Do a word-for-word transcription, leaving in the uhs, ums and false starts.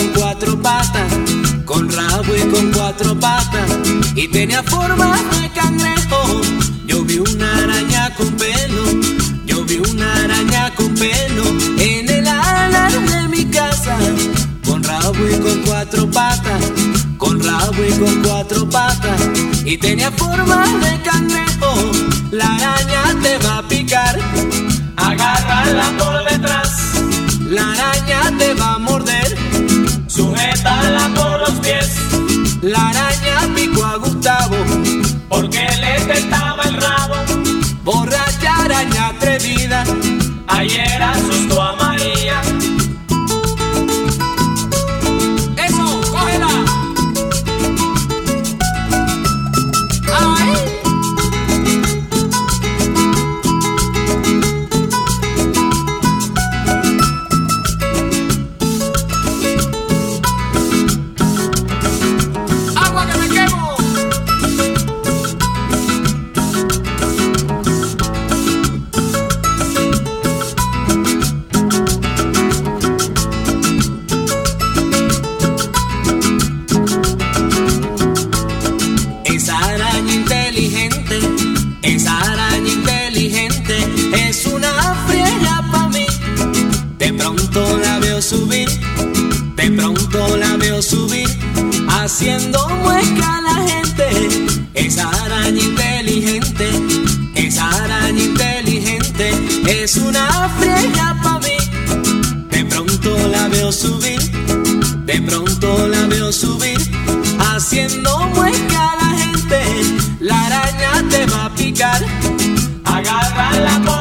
con cuatro patas, con rabo y con cuatro patas, y tenía forma de cangrejo. Yo vi una araña con pelo, yo vi una araña con pelo en el ala de mi casa, con rabo y con cuatro patas, con rabo y con cuatro patas, y tenía forma de cangrejo. La araña te va a picar, agárrala por detrás. La araña te va a morder, sujétala por los pies. La araña picó a Gustavo porque le tentaba el rabo. Borracha araña atrevida, ayer asustó a María. ¡Eso, cógela! ¡Ay! Subir, de pronto la veo subir, haciendo mueca a la gente. Esa araña inteligente, esa araña inteligente, es una friega pa' mí. De pronto la veo subir, de pronto la veo subir, haciendo mueca a la gente. La araña te va a picar, agárrala por